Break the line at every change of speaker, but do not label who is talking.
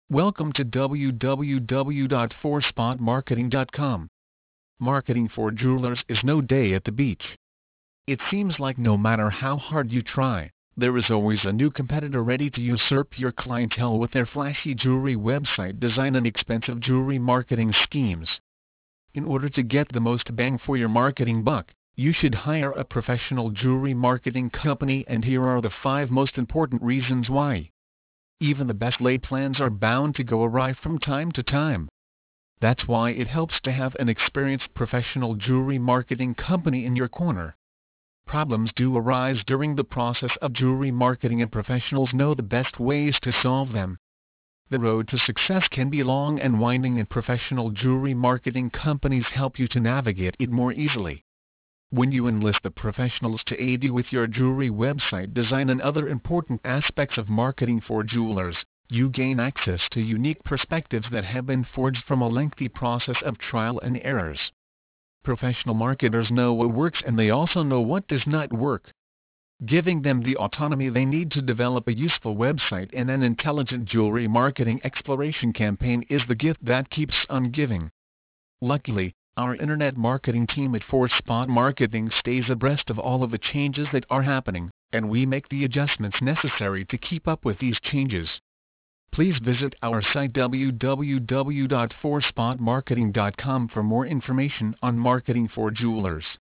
Welcome to www.4spotmarketing.com. Marketing for jewelers is no day at the beach. It seems like no matter how hard you try, there is always a new competitor ready to usurp your clientele with their flashy jewelry website design and expensive jewelry marketing schemes. In order to get the most bang for your marketing buck, you should hire a professional jewelry marketing company, and here are the 5 most important reasons why. Even the best laid plans are bound to go awry from time to time. That's why it helps to have an experienced professional jewelry marketing company in your corner. Problems do arise during the process of jewelry marketing, and professionals know the best ways to solve them. The road to success can be long and winding, and professional jewelry marketing companies help you to navigate it more easily. When you enlist the professionals to aid you with your jewelry website design and other important aspects of marketing for jewelers, you gain access to unique perspectives that have been forged from a lengthy process of trial and errors. Professional marketers know what works, and they also know what does not work. Giving them the autonomy they need to develop a useful website and an intelligent jewelry marketing exploration campaign is the gift that keeps on giving. Luckily, our internet marketing team at 4Spot Marketing stays abreast of all of the changes that are happening, and we make the adjustments necessary to keep up with these changes. Please visit our site www.4spotmarketing.com for more information on marketing for jewelers.